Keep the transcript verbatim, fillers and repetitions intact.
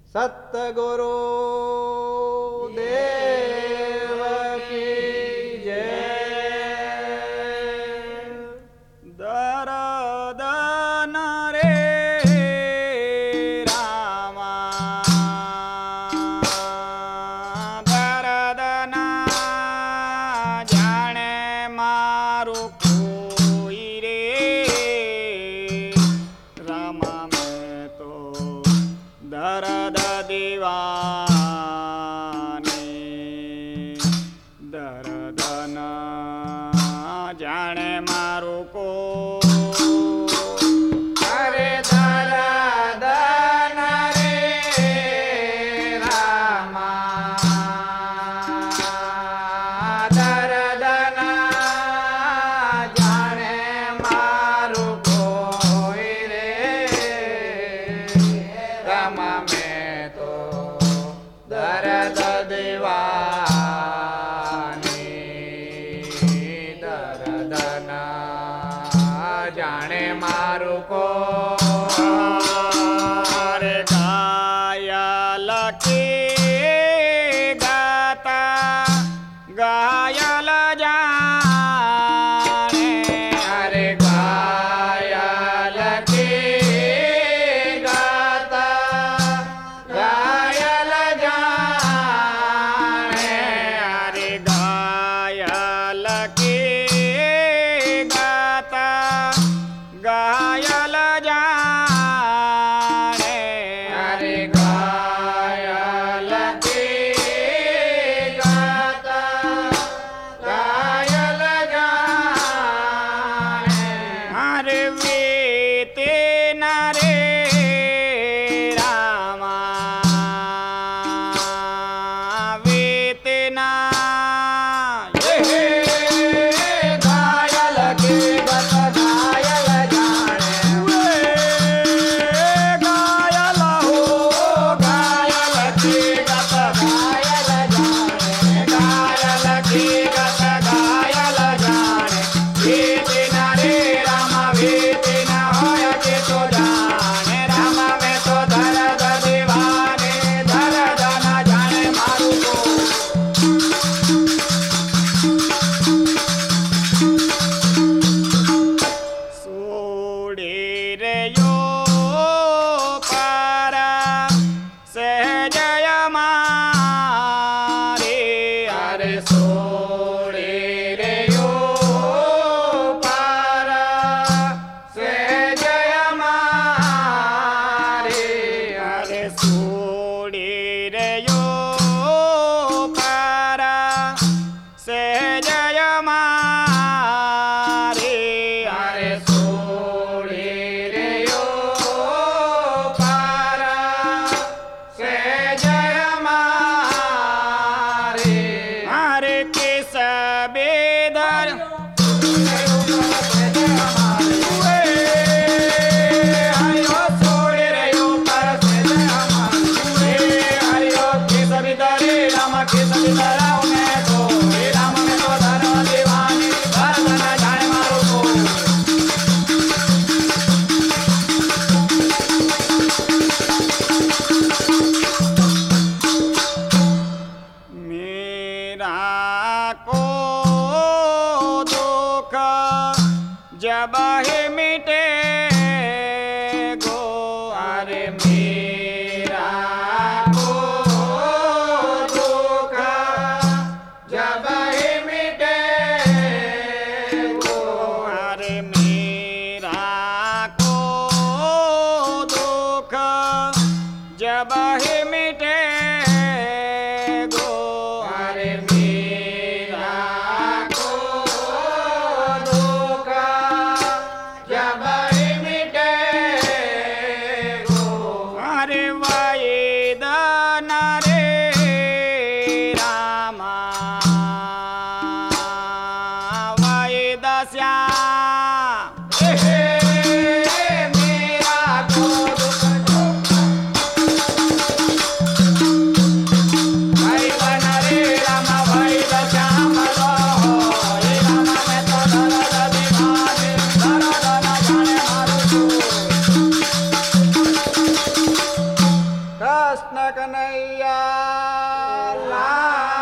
सतगुरु देव की जय। दरदन रे रामा दरदन जाने मारू कोई रे रामा मैं तो दरद दीवानी दरदन जाने मारू को अरे दरदन रे रामा दरदन जाने मारू कोई रे रामा में तो दरद दीवानी दरदन जाने मारू को अरे घायल की गाता घायल जाने अरे घायल की गाता घायल जाने अरे घायल की गाता घायल जाने अरे घायल की गाता घायल जाने अरे वीते न रे रामा वीते न घायल की गत घायल जाने घायल हो घायल की गत घायल जाने घायल की गत घायल जाने वीते न रे रामा वीते न होय के तो जाने रामा में तो दर्द दीवाने दर्द न जाने मारू को सोड़े रे यो पारा से जय मारे अरे सोड़े रे यो पारा से जय मारे अरे सोड़े रे यो पारा से जय मारे अरे सोड़े रे यो पारा से जय मारे अरे किस बेदर हरियो सोड़े रे यो पारा से जय मारे हरियो किस बेदर रामा किस बेदर में तो राम में तो धर्म दीवानी दर्द न जाने मारू को मेरा को दुख जब ही मिटे गो अरे मेरा को दुख जब ही मिटे गो अरे मेरा को दुख जब ही मिटे गो अरे मेरा को दुख जब ही मिटे गो अरे वैदन रे रामा वैद श्याम मेरा को दुख वैदन रे रामा वैद श्याम रो हे रामा में तो दर्द दीवाने दर्द न जाने मारू को કૃષ્ણ કનૈયા લાલ